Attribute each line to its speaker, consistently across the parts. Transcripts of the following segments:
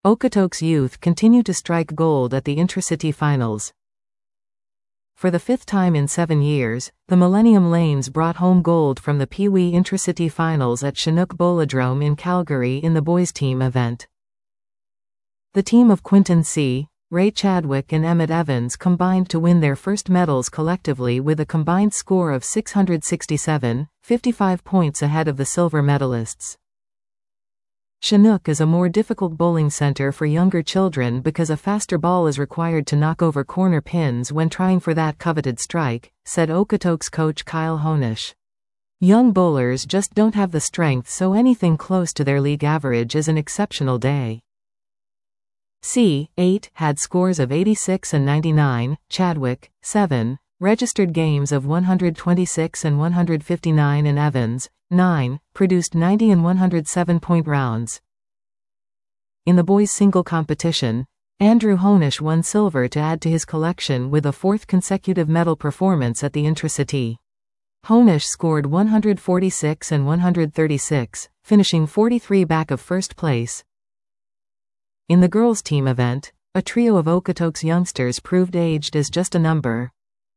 Speaker 1: Okotoks youth continue to strike gold at the intracity finals. For the fifth time in 7 years, the Millennium Lanes brought home gold from the Pee Wee Intracity Finals at Chinook Bolodrome in Calgary in the boys' team event. The team of Quinton C., Ray Chadwick and Emmett Evans combined to win their first medals collectively with a combined score of 667, 55 points ahead of the silver medalists. Chinook is a more difficult bowling center for younger children because a faster ball is required to knock over corner pins when trying for that coveted strike, said Okotoks coach Kyle Honish. Young bowlers just don't have the strength, so anything close to their league average is an exceptional day. C. 8 had scores of 86 and 99, Chadwick, 7, registered games of 126 and 159 and Evans, 9, produced 90 and 107-point rounds. In the boys' single competition, Andrew Honish won silver to add to his collection with a fourth consecutive medal performance at the intracity. Honish scored 146 and 136, finishing 43 back of first place. In the girls' team event, a trio of Okotoks youngsters proved aged as just a number.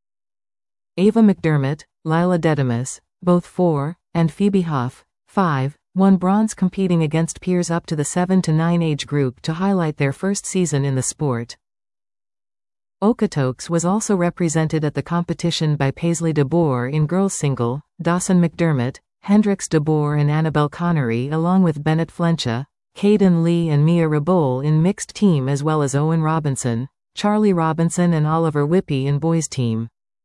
Speaker 1: Ava McDermott, Lila Dedimus, both 4, and Phoebe Huff, 5, won bronze competing against peers up to the 7 to 9 age group to highlight their first season in the sport. Okotoks was also represented at the competition by Paisley DeBoer in girls single, Dawson McDermott, Hendrix DeBoer and Annabelle Connery along with Bennett Flencha, Caden Lee and Mia Rabol in mixed team, as well as Owen Robinson, Charlie Robinson and Oliver Whippy in boys team.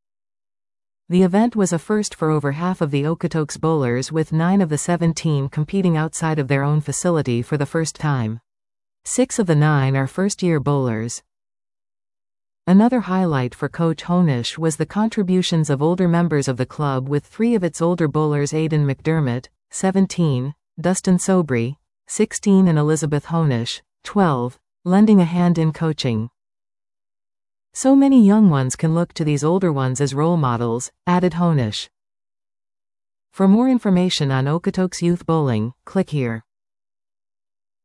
Speaker 1: The event was a first for over half of the Okotoks bowlers, with 9 of the 17 competing outside of their own facility for the first time. 6 of the 9 are first-year bowlers. Another highlight for Coach Honish was the contributions of older members of the club, with 3 of its older bowlers, Aidan McDermott, 17, Dustin Sobry, 16 and Elizabeth Honish, 12, lending a hand in coaching. So many young ones can look to these older ones as role models, added Honish. For more information on Okotoks youth bowling, click here.